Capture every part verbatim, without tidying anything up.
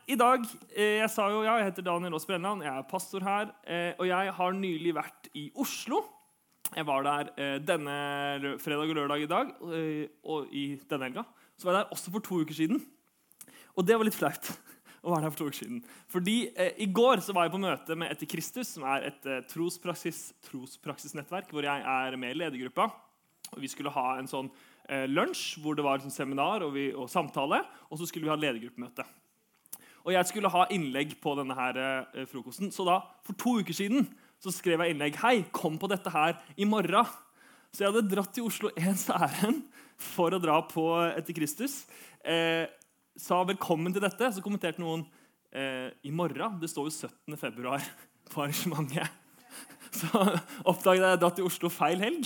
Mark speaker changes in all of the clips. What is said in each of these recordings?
Speaker 1: i dag, eh, jeg sa jo, ja, jeg heter Daniel Aas Brenland, jeg er pastor her, eh, og jeg har nylig vært i Oslo. Jeg var der eh, denne lø- fredag og lørdag i dag, eh, og i denne helga. Så var jeg der også for to uker siden. Og det var litt flaut å være der for to uker siden. Fordi eh, i går så var jeg på møte med Etter Kristus, som er et eh, trospraksis, trospraksisnettverk, hvor jeg er med i ledergruppa. Og vi skulle ha en sånn eh, lunsj, hvor det var et sånn seminar og, vi, og samtale, og så skulle vi ha ledergruppemøte. Og jeg skulle ha innlegg på denne her eh, frokosten. Så da, for to uker siden, så skrev jeg innlegg. Hei, kom på dette her i morgen. Så jeg hadde dratt til Oslo ens ærend for å dra på Etter Kristus. Eh, sa velkommen til dette. Så kommenterte noen eh, i morgen. Det står jo syttende februar på arrangementet. Så oppdaget jeg at jeg dratt til Oslo feil helg.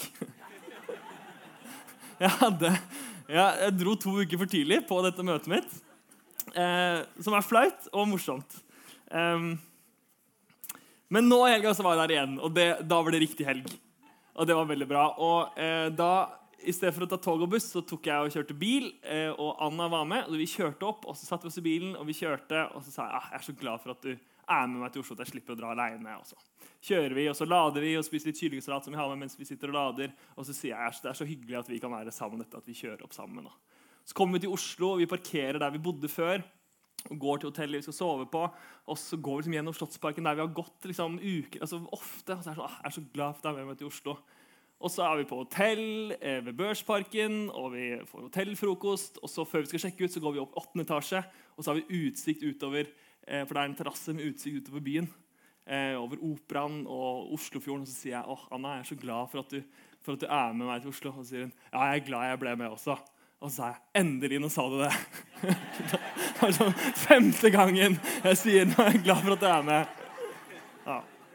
Speaker 1: Jeg, hadde, jeg, jeg dro to uker for tidlig på dette møtet mitt. Eh, som er flaut og morsomt. Um, men nå i helga så var jeg der igjen, og det, da var det riktig helg. Og det var veldig bra. Og eh, da, i stedet for å ta tog og buss, så tok jeg og kjørte bil, eh, og Anna var med, og vi kjørte opp, og så satt vi oss i bilen, og vi kjørte, og så sa jeg, ah, jeg er så glad for at du er med meg til Oslo, at jeg slipper å dra alene. Og så kjører vi, og så lader vi, og spiser litt kyllingssalat som vi har med mens vi sitter og lader, og så sier jeg, det er så hyggelig at vi kan være sammen dette, at vi kjører opp sammen da. Så kommer vi til Oslo, og vi parkerer der vi bodde før, og går til hotellet vi skal sove på, og så går vi liksom gjennom Slottsparken der vi har gått liksom, uker, altså ofte, og så er jeg, så, ah, jeg er så glad for at jeg er med meg til Oslo. Og så er vi på hotell eh, ved Børsparken, og vi får hotellfrokost, og så før vi skal sjekke ut, så går vi opp åttende etasje, og så har vi utsikt utover, eh, for det er en terrasse med utsikt utover byen, eh, over Operaen og Oslofjorden, og så sier jeg, åh, Anna, jeg er så glad for at, du, for at du er med meg til Oslo, og så sier hun, ja, jeg er glad jeg ble med også. Og så sa jeg, endelig, nå sa du det. Det var sånn femte gangen jeg sier, nå er jeg glad for at du er med. Ja.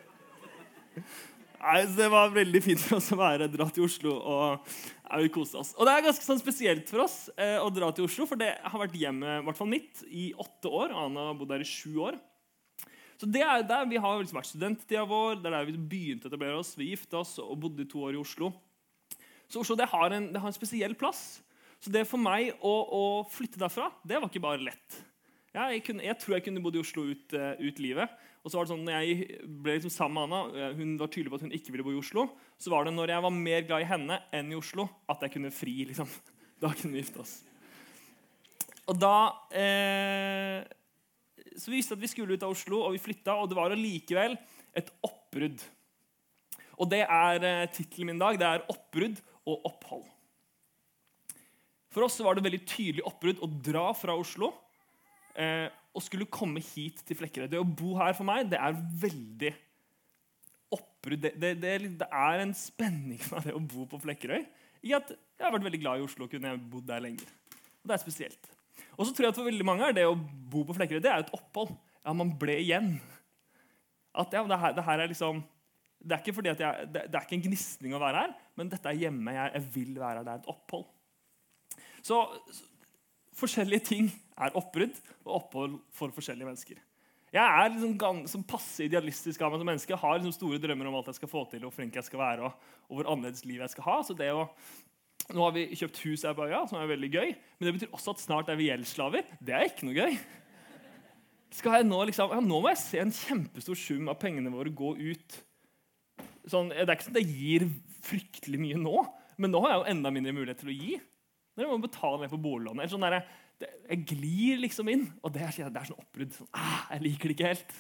Speaker 1: Nei, det var veldig fint for oss å være dra til Oslo, og ja, vi koste oss. Og det er ganske sånn spesielt for oss eh, å dra til Oslo, for det har vært hjemme, i hvert fall mitt, i åtte år, og Anna har bodd der i sju år. Så det er der vi har liksom vært studenttida vår, det er der vi begynte å etablere oss, vi gifte oss og bodde i to år i Oslo. Så Oslo, det har en, det har en spesiell plass. Så det for meg å, å flytte derfra, det var ikke bare lett. Ja, jeg, kunne, jeg tror jeg kunne bodd i Oslo ut, uh, ut livet. Og så var det sånn, når jeg ble liksom sammen med Anna, hun var tydelig på at hun ikke ville bo i Oslo, så var det når jeg var mer glad i henne enn i Oslo, at jeg kunne fri, liksom. Da kunne vi gifte oss. Og da, eh, så vi visste at vi skulle ut av Oslo, og vi flyttet, og det var allikevel et oppbrudd. Og det er eh, titelen min i dag, det er oppbrudd og opphold. For oss var det veldig tydelig oppbrudd å dra fra Oslo eh, og skulle komme hit til Flekkerøy. Det å bo her for meg, det er veldig oppbrudd. Det, det, det, det er en spenning med det å bo på Flekkerøy. I at jeg har vært veldig glad i Oslo, og kunne jeg bodd der lenger. Og det er spesielt. Og så tror jeg at for veldig mange er det å bo på Flekkerøy, det er et opphold. Ja, man ble igjen. At ja, det her, det her er liksom, det er ikke fordi at jeg, det, det er ikke en gnistning å være her, men dette er hjemme, jeg, jeg vil være her, det er et opphold. Så, så forskjellige ting er oppbrudd og opphold for forskjellige mennesker. Jeg er liksom gans, som passe idealistisk av meg som menneske. Jeg har liksom store drømmer om alt jeg skal få til, og hvor flink jeg skal være, og, og hvor annerledes liv jeg skal ha. Så det å, nå har vi kjøpt hus her på øya, som er veldig gøy, men det betyr også at snart er vi gjeldsslaver. Det er ikke noe gøy. Skal jeg nå, liksom, ja, nå må jeg se en kjempestor sum av pengene våre gå ut. Sånn, det er ikke sånn at det gir fryktelig mye nå, men nå har jeg jo enda mindre mulighet til å gi. Når jeg må betale ned på boliglånet. Sånn der, det, jeg glir liksom inn, og det er, det er sånn oppbrudd. Sånn, ah, jeg liker det ikke helt.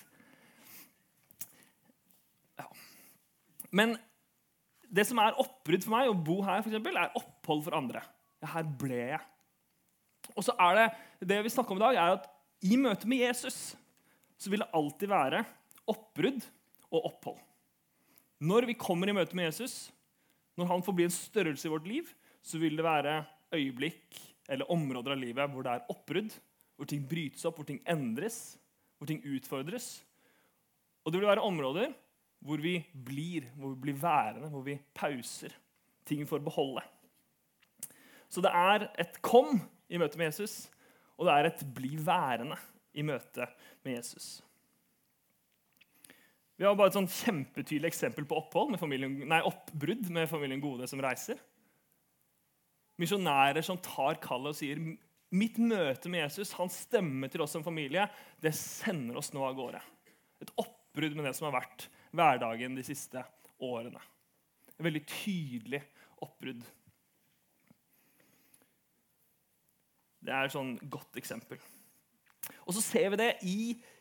Speaker 1: Ja. Men det som er oppbrudd for meg, å bo her for eksempel, er opphold for andre. Ja, her ble jeg. Og så er det, det vi snakker om i dag, er at i møte med Jesus, så vil det alltid være oppbrudd og opphold. Når vi kommer i møte med Jesus, når han får bli en størrelse i vårt liv, så vil det være øyeblikk eller områder av livet hvor det er oppbrudd, hvor ting brytes opp, hvor ting endres, hvor ting utfordres. Og det vil være områder hvor vi blir, hvor vi blir værende, hvor vi pauser, ting for å beholde. Så det er et kom i møte med Jesus, og det er et bli værende i møte med Jesus. Vi har bare et sånn kjempetydelig eksempel på opphold med familien, nei, oppbrudd med familien Gode som reiser. Misjonærer som tar kallet og sier, mitt møte med Jesus, hans stemme til oss som familie, det sender oss nå av gårde. Et oppbrudd med det som har vært hverdagen de siste årene. Et veldig tydelig oppbrudd. Det er et sånn godt eksempel. Og så ser vi det i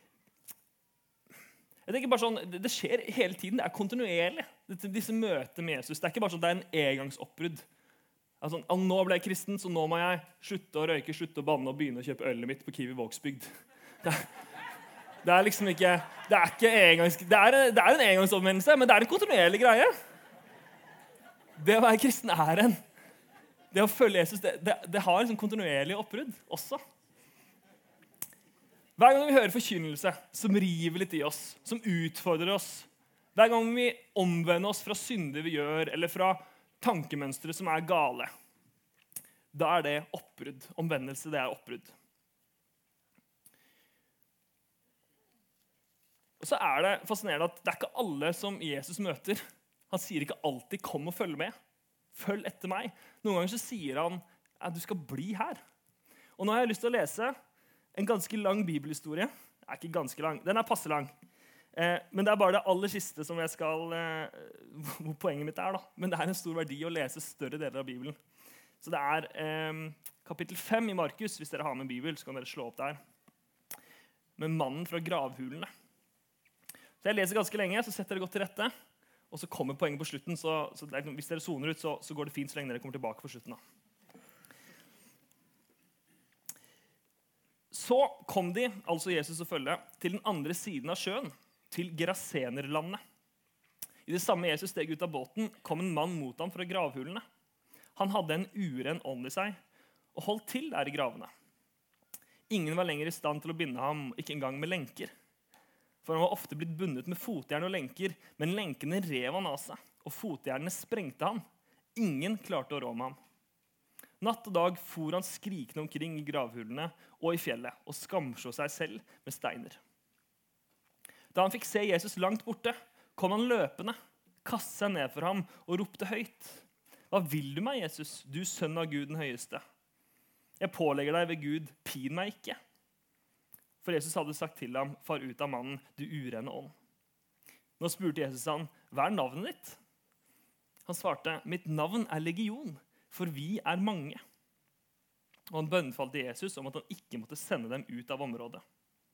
Speaker 1: jeg tenker bare sånn, Det skjer hele tiden, det er kontinuerlig. Disse møter med Jesus. Det er ikke bare sånn, det er en engangsoppbrudd. Altså, nå ble jeg kristen, så nå må jeg slutte å røyke, slutte å banne og begynne å kjøpe ølet mitt på Kiwi Vågsbygd. Det, det er liksom ikke Det er ikke engangs, det er, det er en engangsomvendelse, men det er en kontinuerlig greie. Det å være kristen er en Det å følge Jesus, det, det, det har en sånn kontinuerlig oppbrudd også. Hver gang vi hører forkynnelse som river litt i oss, som utfordrer oss, hver gang vi omvender oss fra synder vi gjør, eller fra tankemønstre som er gale, da er det oppbrudd. Omvendelse, det er oppbrudd. Og så er det fascinerende at det er ikke alle som Jesus møter. Han sier ikke alltid, kom og følg med. Følg etter meg. Noen ganger så sier han, at du skal bli her. Og nå har jeg lyst til å lese en ganske lang bibelhistorie. Den er ikke ganske lang, den er passe lang. Eh, men det er bare det aller siste som jeg skal, eh, hvor poenget mitt er. da. Men det er en stor verdi å lese større deler av Bibelen. Så det er eh, kapittel fem i Markus, hvis dere har med Bibel, så kan dere slå opp der. Med mannen fra gravhulene. Så jeg leser ganske lenge, så setter dere godt til rette. Og så kommer poenget på slutten, så, så det er, hvis dere zoner ut, så, så går det fint så lenge dere kommer tilbake på slutten. da. Så kom de, altså Jesus og følge, til den andre siden av sjøen, til Gerasenerlandet. I det samme Jesus steg ut av båten, kom en mann mot ham fra gravhulene. Han hadde en uren ånd i seg, og holdt til der i gravene. Ingen var lenger i stand til å binde ham, ikke engang med lenker. For han var ofte blitt bundet med fotjern og lenker, men lenkene rev han av seg, og fotjernene sprengte han. Ingen klarte å rå med ham. Natt og dag for han skrikende omkring i gravhulene og i fjellet, og skamså seg selv med steiner. Da han fikk se Jesus langt borte, kom han løpende, kastet seg ned for ham og ropte høyt. Hva vil du meg, Jesus, du sønn av Gud den høyeste? Jeg pålegger deg ved Gud, pin meg ikke. For Jesus hadde sagt til ham, far ut av mannen, du urene ånd. Nå spurte Jesus han, hva er navnet ditt? Han svarte, mitt navn er Legion, for vi er mange. Og han bønnfalte Jesus om at han ikke måtte sende dem ut av området.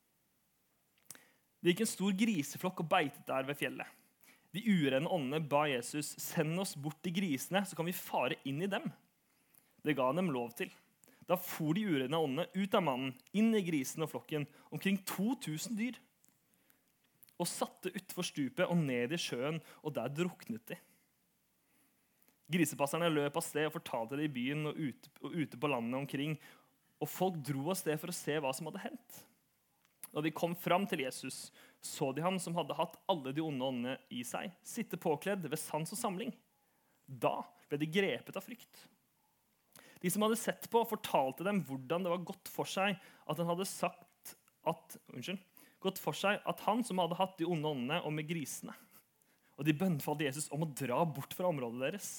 Speaker 1: Det gikk en stor griseflokk og beitet der ved fjellet. De urene åndene ba Jesus, send oss bort til grisene, så kan vi fare inn i dem. Det ga han dem lov til. Da for de urene åndene ut av mannen, inn i grisen og flokken, omkring to tusen dyr, og satte utfor stupet og ned i sjøen, og der druknet de. Grisepasserne løp av sted og fortalte det i byen og ute, og ute på landet omkring, og folk dro av sted for å se hva som hadde hendt. Da de kom fram til Jesus, så de ham som hadde hatt alle de onde åndene i seg, sitte påkledd ved sans og samling. Da ble de grepet av frykt. De som hadde sett på, fortalte dem hvordan det var godt for seg at han hadde sagt at, unnskyld, godt for seg at han som hadde hatt de onde åndene og med grisene. Og de bønnfalte Jesus om å dra bort fra området deres.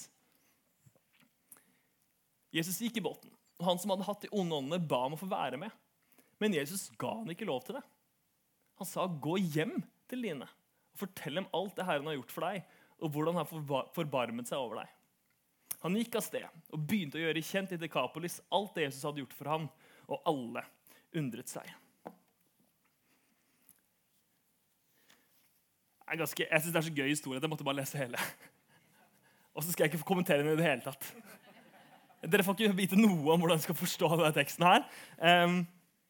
Speaker 1: Jesus gikk i båten, og han som hadde hatt de onde åndene ba om å få være med. Men Jesus ga han ikke lov til det. Han sa, gå hjem til dine, og fortell dem alt det Herren har gjort for deg, og hvordan han har forbarmet seg over deg. Han gikk av sted, og begynte å gjøre kjent i Dekapolis alt det Jesus hadde gjort for ham, og alle undret seg. Jeg, ganske, jeg synes det er så gøy historie at jeg måtte bare lese hele. Og så skal jeg ikke få kommentere den i det hele tatt. Dere får ikke vite noe om hvordan jeg skal forstå denne teksten her. Um,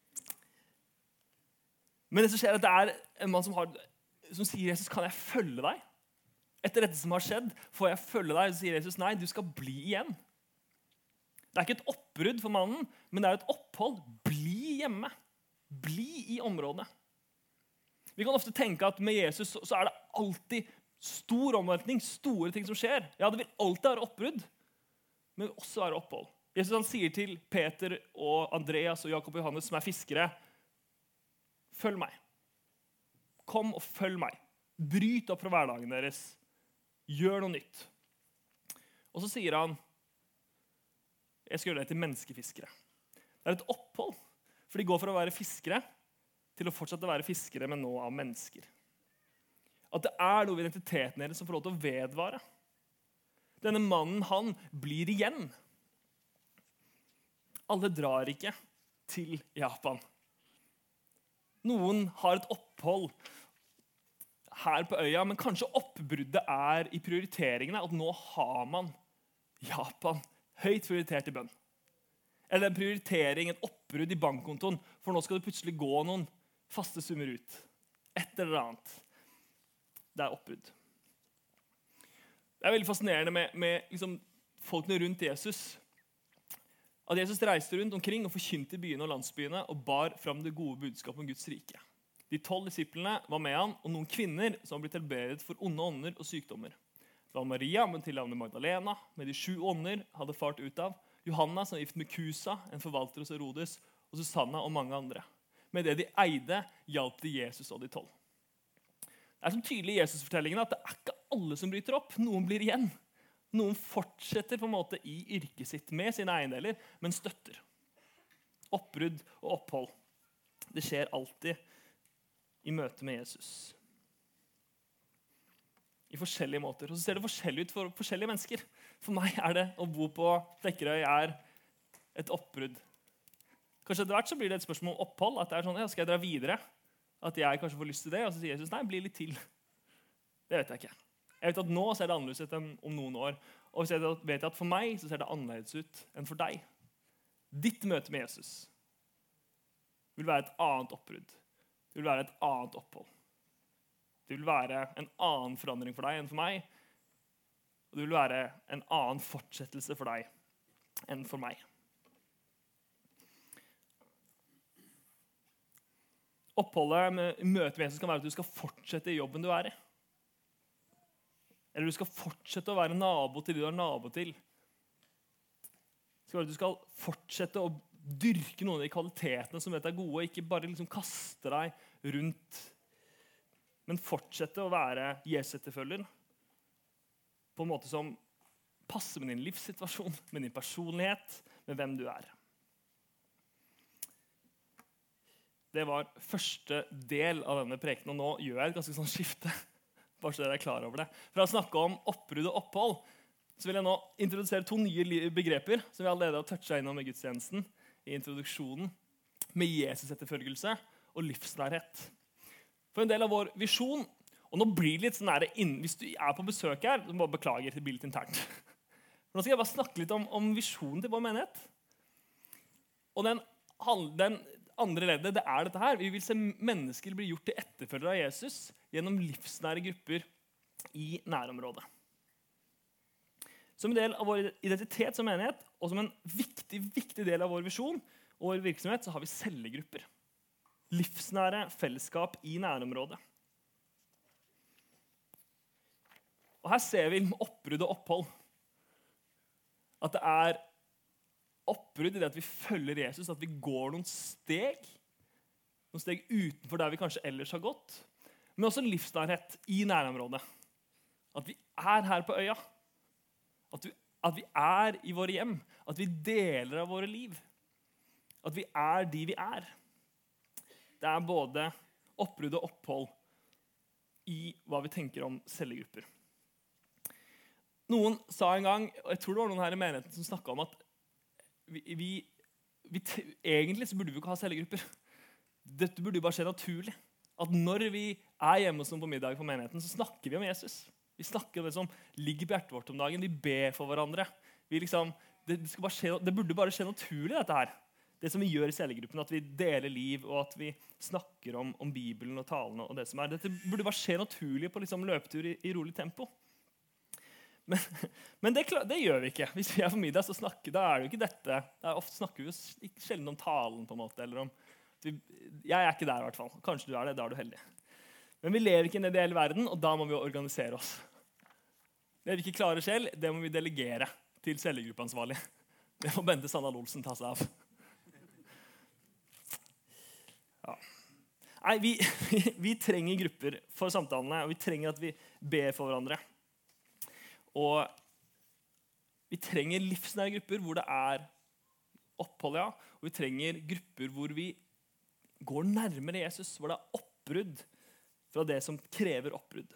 Speaker 1: men det som skjer er at det er en mann som, har, som sier, Jesus, kan jeg følge deg? Etter dette som har skjedd, får jeg følge deg? Så sier Jesus, nei, du skal bli igjen. Det er ikke et oppbrudd for mannen, men det er et opphold. Bli hjemme. Bli i området. Vi kan ofte tenke at med Jesus så er det alltid stor omveltning, store ting som skjer. Ja, det vil alltid være oppbrudd, men også være opphold. Jesus han sier til Peter og Andreas og Jakob og Johannes som er fiskere, følg meg. Kom og følg meg. Bryt opp fra hverdagen deres. Gjør noe nytt. Og så sier han, jeg skal gjøre det til menneskefiskere. Det Det er et opphold. For de går fra å være fiskere til å fortsette å være fiskere, men nå av mennesker. At det er noe ved identiteten deres som får lov til å vedvare. Denne mannen, han blir igjen. Alle drar ikke til Japan. Noen har et opphold her på øya, men kanskje oppbruddet er i prioriteringene, at nå har man Japan høyt prioritert i bønn. Eller en prioritering, et oppbrudd i bankkontoen, for nå skal det plutselig gå noen faste summer ut. Et eller annet. Det er oppbrudd. Det er veldig fascinerende med, med liksom, folkene rundt Jesus. At Jesus reiste rundt omkring og forkynte i byene og landsbyene og bar fram det gode budskapet om Guds rike. De tolv disiplene var med han, og noen kvinner som ble helbredet for onde ånder og sykdommer. Det var Maria, men til navnet Magdalena, med de sju ånder hadde fart ut av. Johanna, som var gift med Kusa, en forvalter hos Herodes, og Susanna og mange andre. Med det de eide, hjalp de Jesus og de tolv. Det er som tydelig i Jesus-fortellingen at det er ikke alle som bryter opp. Noen blir igjen. Noen fortsetter på en måte i yrket sitt med sine eiendeler, men støtter. Oppbrudd og opphold. Det skjer alltid i møte med Jesus. I forskjellige måter. Og så ser det forskjellig ut for forskjellige mennesker. For meg er det å bo på Flekkerøy er et oppbrudd. Kanskje etter hvert så blir det et spørsmål om opphold. At det er sånn, ja, skal jeg dra videre? At jeg kanskje får lyst til det? Og så sier Jesus, nei, bli litt til. Det vet jeg ikke. Jeg vet at nå ser det annerledes ut enn om noen år. Og så vet jeg at for meg så ser det annerledes ut enn for deg. Ditt møte med Jesus vil være et annet oppbrudd. Det vil være et annet opphold. Det vil være en annen forandring for deg enn for meg. Og det vil være en annen fortsettelse for deg enn for meg. Oppholdet med møte med Jesus kan være at du skal fortsette i jobben du er i. Eller du skal fortsette å være nabo til det du er nabo til. Det skal være at du skal fortsette å dyrke noen av de kvalitetene som vet er gode, og ikke bare liksom kaste deg rundt, men fortsette å være Jesus-etterfølger på en måte som passer med din livssituasjon, med din personlighet, med hvem du er. Det var første del av denne preken, og nå gjør jeg et ganske sånn skifte. Bare så dere er klar over det. For å snakke om oppbrudd og opphold, så vil jeg nå introdusere to nye begreper som vi allerede har touchet innom i gudstjenesten, i introduksjonen, med Jesus-etterfølgelse og livsnærhet. For en del av vår visjon, og nå blir det litt sånn nære inn, hvis du er på besøk her, så bare beklager til bildet internt. For nå skal jeg bare snakke litt om, om visjonen til vår menighet. Og den, den andre leddet, det er dette her. Vi vil se mennesker bli gjort til etterfølgere av Jesus gjennom livsnære grupper i nærområdet. Som en del av vår identitet som menighet, og som en viktig, viktig del av vår visjon og vår virksomhet, så har vi cellegrupper. Livsnære fellesskap i nærområdet. Og her ser vi oppbrudd og opphold. At det er oppbrudd i det at vi følger Jesus, at vi går noen steg, noen steg utenfor der vi kanskje ellers har gått, men også livsnærhet i nærområdet. At vi er her på øya, at vi, at vi er i våre hjem, at vi deler av våre liv, at vi er de vi er. Det er både oppbrudd og opphold i hva vi tenker om cellegrupper. Noen sa en gang, og jeg tror det var noen her i menigheten som snakket om at Vi, vi, vi, egentlig så burde vi ikke ha cellegrupper. Dette burde jo bare skje naturlig. At når vi er hjemme hos noen på middag på menigheten, så snakker vi om Jesus. Vi snakker om det som ligger på hjertet vårt om dagen. Vi ber for hverandre. Vi liksom, det, skal bare skje, det burde bare skje naturlig, dette her. Det som vi gjør i cellegruppen, at vi deler liv, og at vi snakker om, om Bibelen og talene og det som er. Dette burde bare skje naturlig på liksom løpetur i, i rolig tempo. Men, men det, det gjør vi ikke. Hvis vi er på middag, så snakker, da er det jo ikke dette. Det er ofte snakker vi jo sjelden om talen, på en måte. Eller om, vi, jeg er ikke der i hvert fall. Kanskje du er det, da er du heldig. Men vi lever ikke i en ideell verden, og da må vi organisere oss. Det vi ikke klarer selv, det må vi delegere til cellegruppeansvarlig. Det må Bente Sandal Olsen ta seg av. Ja. Nei, vi, vi, vi trenger grupper for samtalene, og vi trenger at vi ber for hverandre. Og vi trenger livsnære grupper hvor det er opphold, ja. Og vi trenger grupper hvor vi går nærmere Jesus, hvor det er oppbrudd fra det som krever oppbrudd.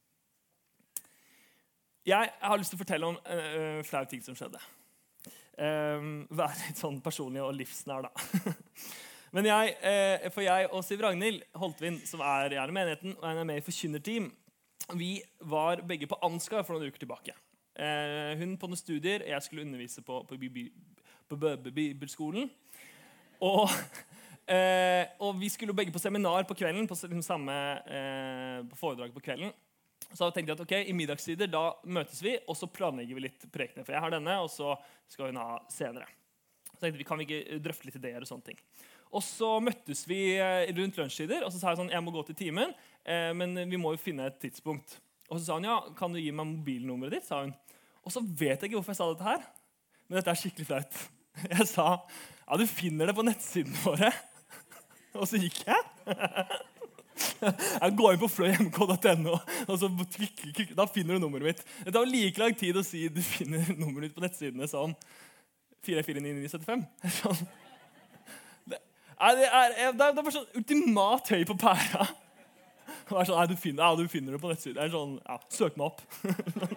Speaker 1: Jeg har lyst til å fortelle om uh, flere ting som skjedde. Um, være litt sånn personlig og livsnær, da. Men jeg, uh, for jeg og Siv Ragnhild Holtvin, som er i menigheten, og er med i forkynnerteam, vi var begge på Ansgar for noen uker tilbake. Uh, hun på noen studier, jeg skulle undervise på, på, på, på bibelskolen. Og, uh, og vi skulle begge på seminar på kvelden, på liksom samme uh, på foredrag på kvelden. Så tenkte jeg at ok, i middagstider da møtes vi, og så planlegger vi litt prekener. For jeg har denne, og så skal hun ha senere. Så tenkte vi, kan vi ikke drøfte litt ideer og sånne ting. Og så møttes vi rundt lunsjtider, og så sa jeg sånn, jeg må gå til timen, eh, men vi må jo finne et tidspunkt. Og så sa hun, ja, kan du gi meg mobilnummeret ditt, sa hun. Og så vet jeg ikke hvorfor jeg sa dette her, men dette er skikkelig flaut. Jeg sa, ja, du finner det på nettsiden våre. Og så gikk jeg. Jeg går inn på fløymk punktum no, og så klikker, klikker, da finner du nummeret mitt. Det tar like lang tid å si du finner nummeret mitt på nettsidene som fire fire ni ni syv fem. Sånn. Det, er, det, er, det er bare sånn ultimat høy på pæra. Det er sånn, nei, du finner, ja, du finner det på nettsiden. Det er sånn, ja, søk meg opp.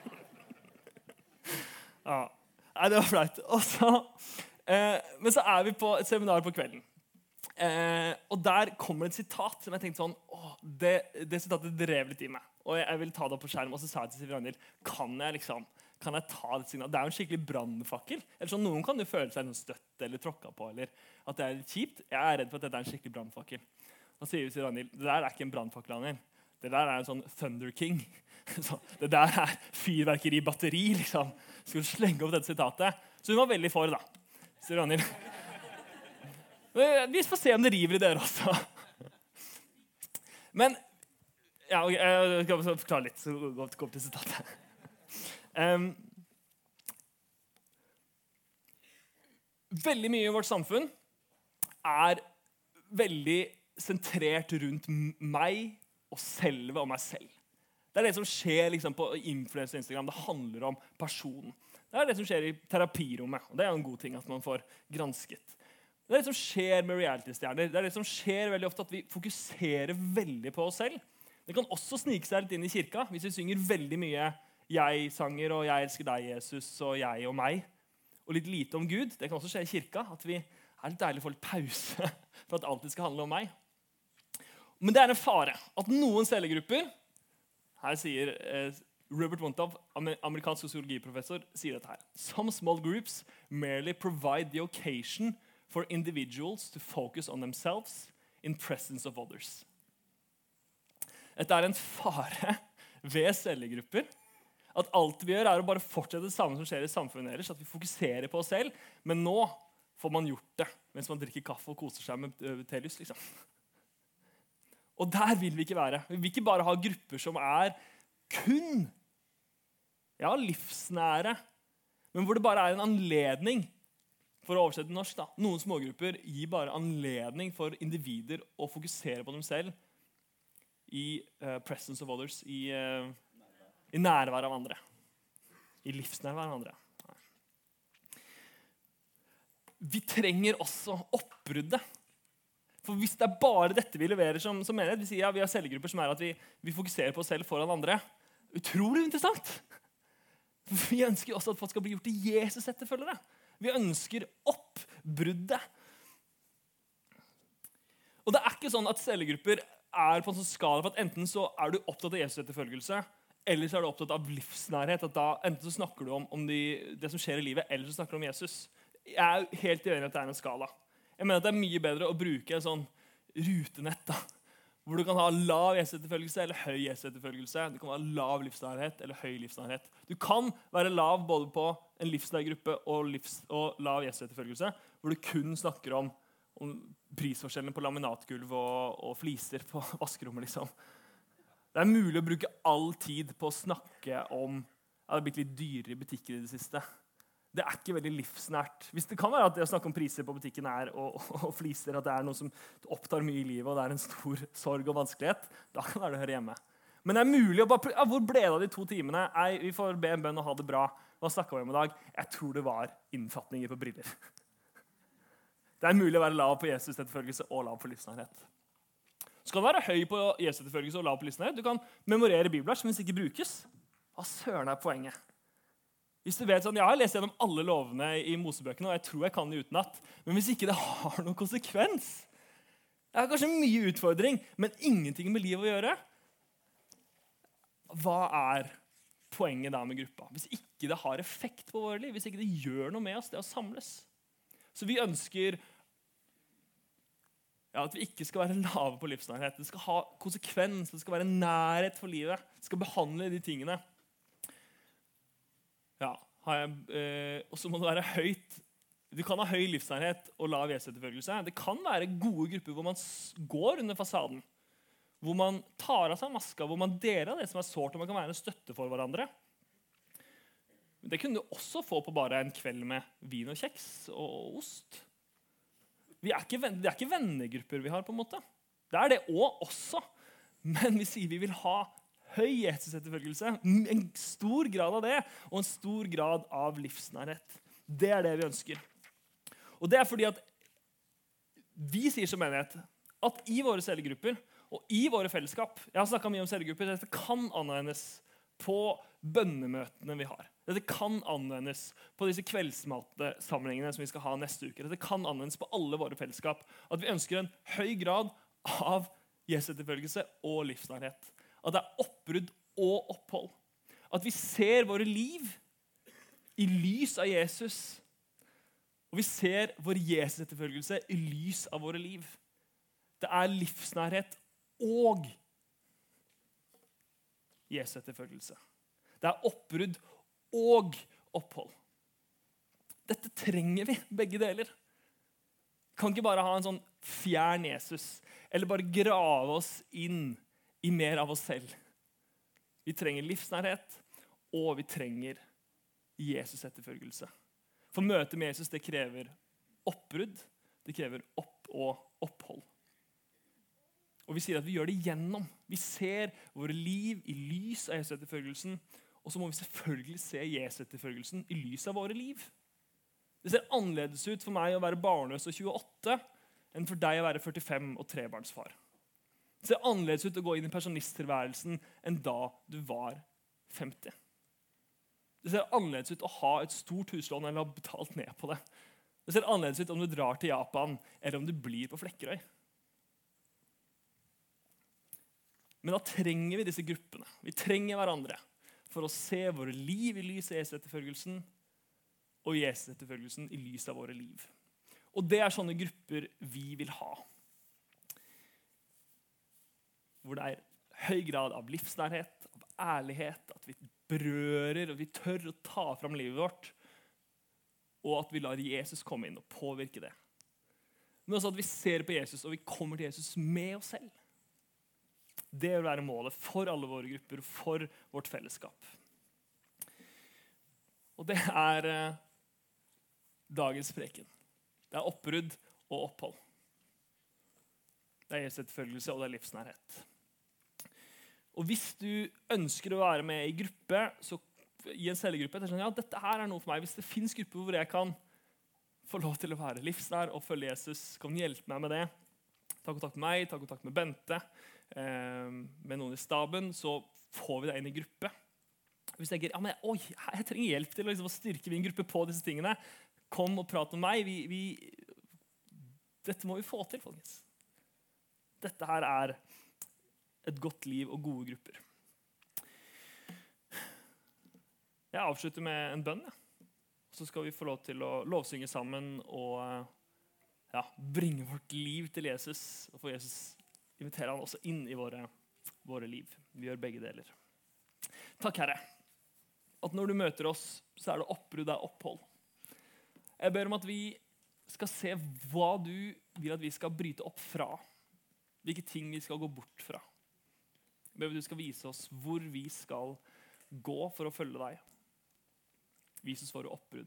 Speaker 1: Ja. Nei, det var flaut. Og så, eh, men så er vi på et seminar på kvelden. Eh, og der kommer et sitat som jeg tenkte sånn, åh, det, det sitatet drev litt i meg. Og jeg, jeg ville ta det opp på skjerm, og så sa jeg til Siv Ragnhild, kan jeg liksom, kan jeg ta det signalet? Det er jo en skikkelig brannfakkel. Eller sånn, noen kan jo føle seg støtt eller tråkket på, eller at det er litt kjipt. Jeg er redd for at dette er en skikkelig brannfakkel. Da sier vi til Ragnhild, det der er ikke en brannfakkel, Ragnhild. Det der er en sånn Thunder King. Så, det der er fyrverkeri batteri, liksom. Skulle slenge opp dette sitatet. Så hun var veldig for, da. Sier Ragnhild. Vi får se om det river i dere også. Men ja, okay, jeg skal forklare litt, så gå opp til sitatet. Um, veldig mye i vårt samfunn er veldig sentrert rundt meg og selve og meg selv. Det er det som skjer liksom, på influencer Instagram. Det handler om personen. Det er det som skjer i terapirommet, og det er jo en god ting at man får gransket. Det er det som skjer med reality-stjerner. Det er det som skjer veldig ofte at vi fokuserer veldig på oss selv. Det kan også snike seg litt inn i kirka, hvis vi synger veldig mye jeg-sanger, og jeg elsker deg, Jesus, og jeg og meg, og litt lite om Gud. Det kan også skje i kirka, at vi er litt deilig å få litt pause for at alt skal handle om meg. Men det er en fare at noen cellegrupper, her sier eh, Robert Montav, amerikansk sosiologiprofessor, sier dette her. Some small groups merely provide the occasion for individuals to focus on themselves in presence of others. Dette er en fare ved cellegrupper. At alt vi gjør er å bare fortsette det samme som skjer i samfunnet ellers. At vi fokuserer på oss selv, men nå får man gjort det mens man drikker kaffe og koser seg med telys, liksom. Og der vil vi ikke være. Vi vil ikke bare ha grupper som er kun ja, livsnære, men hvor det bare er en anledning. For å oversette norsk, da. Noen smågrupper gir bare anledning for individer å fokusere på dem selv i uh, presence of others, i, uh, i nærvær av andre. I livsnærvær av andre. Vi trenger også oppbruddet. For hvis det er bare dette vi leverer som, som menighet, vi sier ja, vi har cellegrupper som er at vi, vi fokuserer på oss selv foran andre. Utrolig interessant. For vi ønsker også at folk skal bli gjort til Jesus etterfølgere. Vi ønsker oppbruddet. Og det er ikke sånn at cellegrupper er på en sånn skala for at enten så er du opptatt av Jesus etterfølgelse, eller så er du opptatt av livsnærhet. At da, enten så snakker du om, om de, det som skjer i livet, eller så snakker du om Jesus. Jeg er helt enig at det er en skala. Jeg mener at det er mye bedre å bruke en sånn rutenett da, hvor du kan ha lav Jesus-etterfølgelse eller høy Jesus-etterfølgelse. Du kan ha lav livsnærhet eller høy livsnærhet. Du kan være lav både på en livsnær gruppe og, livs, og lav Jesus-etterfølgelse, hvor du kun snakker om, om prisforskjellene på laminatgulv og, og fliser på vaskerommet. Liksom. Det er mulig å bruke all tid på å snakke om at det har blitt litt dyrere i butikker i det siste. Det er ikke veldig livsnært. Hvis det kan være at det å snakke om priser på butikken er, og, og, og fliser, at det er noe som opptar mye i livet, og det er en stor sorg og vanskelighet, da kan det høre hjemme. Men det er mulig å bare, ja, hvor ble det av de to timene? Ei, vi får be en bønn og ha det bra. Hva snakket vi om i dag? Jeg tror det var innfatninger på briller. Det er mulig å være lav på Jesus etterfølgelse og lav på livsnærhet. Så kan du være høy på Jesus etterfølgelse og lav på livsnærhet. Du kan memorere bibler som hvis ikke brukes. Hva søren er poenget? Hvis du vet sånn, jeg har lest gjennom alle lovene i Mosebøkene, og jeg tror jeg kan det utenat, men hvis ikke det har noen konsekvens, det er kanskje mye utfordring, men ingenting med livet å gjøre, hva er poenget da med gruppa? Hvis ikke det har effekt på våre liv, hvis ikke det gjør noe med oss, det å samles. Så vi ønsker ja, at vi ikke skal være lave på livsnærhet. Det skal ha konsekvens, det skal være nærhet for livet. Det skal behandle de tingene. Ja, har jeg, eh, og så må det være høyt. Du kan ha høy livsnærhet og lav Jesus-etterfølgelse. Det kan være gode grupper hvor man går under fasaden. Hvor man tar av seg maska, hvor man deler av det som er sårt, og man kan være en støtte for hverandre. Det kunne du også få på bare en kveld med vin og kjeks og ost. Vi er ikke, det er ikke vennegrupper vi har, på en måte. Det er det også. Men vi sier vi vil ha høy Jesus-etterfølgelse, en stor grad av det, og en stor grad av livsnærhet. Det er det vi ønsker. Og det er fordi at vi sier som menighet at i våre cellegrupper og i våre fellesskap, jeg har snakket mye om cellegrupper, dette kan anvendes på bønnemøtene vi har. Dette kan anvendes på disse kveldsmatsamlingene som vi skal ha neste uke. Dette kan anvendes på alle våre fellesskap. At vi ønsker en høy grad av Jesus-etterfølgelse og livsnærhet. At det er oppbrudd og opphold. At vi ser våre liv i lys av Jesus. Og vi ser vår Jesus-etterfølgelse i lys av våre liv. Det er livsnærhet og Jesus-etterfølgelse. Det er oppbrudd og opphold. Dette trenger vi, begge deler. Vi kan ikke bare ha en sånn fjern Jesus, eller bare grave oss inn i mer av oss selv. Vi trenger livsnærhet, og vi trenger Jesus-etterfølgelse. For møtet med Jesus, det krever oppbrudd, det krever opp- og opphold. Og vi sier at vi gjør det gjennom. Vi ser våre liv i lys av Jesus-etterfølgelsen, og så må vi selvfølgelig se Jesus-etterfølgelsen i lys av våre liv. Det ser annerledes ut for meg å være barnløs og tjueåtte enn for deg å være førtifem og trebarnsfar. Det ser annerledes ut å gå inn i pensjonisttilværelsen enn da du var femti. Det ser annerledes ut å ha et stort huslån eller ha betalt ned på det. Det ser annerledes ut om du drar til Japan eller om du blir på Flekkerøy. Men da trenger vi disse gruppene. Vi trenger hverandre for å se våre liv i lys av Jesus-etterfølgelsen og Jesus-etterfølgelsen i lys av våre liv. Og det er sånne grupper vi vil ha. Hvor det er høy grad av livsnærhet, av ærlighet, at vi berører og vi tør å ta fram livet vårt, og at vi lar Jesus komme inn og påvirke det. Men også at vi ser på Jesus og vi kommer til Jesus med oss selv. Det vil være målet for alle våre grupper og for vårt fellesskap. Og det er eh, dagens preken. Det er oppbrudd og opphold. Det er Jesus-etterfølgelse og det er livsnærhet. Og hvis du ønsker å være med i gruppe, så i en cellegruppe, sånn, ja, dette her er noe for meg. Hvis det finnes grupper hvor jeg kan få lov til å være livsnær og følge Jesus, kan du hjelpe meg med det. Ta kontakt med meg, ta kontakt med Bente, eh, med noen i staben, så får vi deg inn i gruppe. Hvis jeg tenker, ja, men, oi, jeg trenger hjelp til å liksom, styrke min gruppe på disse tingene, kom og prat med meg. Vi, vi, dette må vi få til, folkens. Dette her er et godt liv og gode grupper. Jeg avslutter med en bønn, ja. Så skal vi få lov til å lovsynge sammen og ja, bringe vårt liv til Jesus, og få Jesus invitere han også inn i våre, våre liv. Vi gjør begge deler. Takk, Herre, at når du møter oss, så er det oppbrudd av opphold. Jeg ber om at vi skal se hva du vil at vi skal bryte opp fra, hvilke ting vi skal gå bort fra. Jeg ber om at du skal vise oss hvor vi skal gå for å følge deg. Vis oss våre oppbrudd.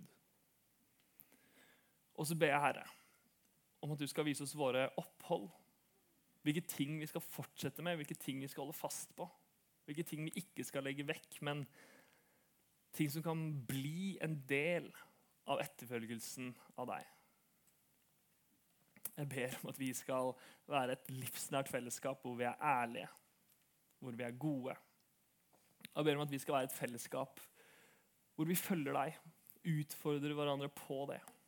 Speaker 1: Og så ber jeg, Herre, om at du skal vise oss våre opphold. Hvilke ting vi skal fortsette med, hvilke ting vi skal holde fast på. Hvilke ting vi ikke skal legge vekk, men ting som kan bli en del av etterfølgelsen av deg. Jeg ber om at vi skal være et livsnært fellesskap hvor vi er ærlige, hvor vi er gode. Jeg ber om at vi skal være et fellesskap hvor vi følger deg, utfordrer hverandre på det.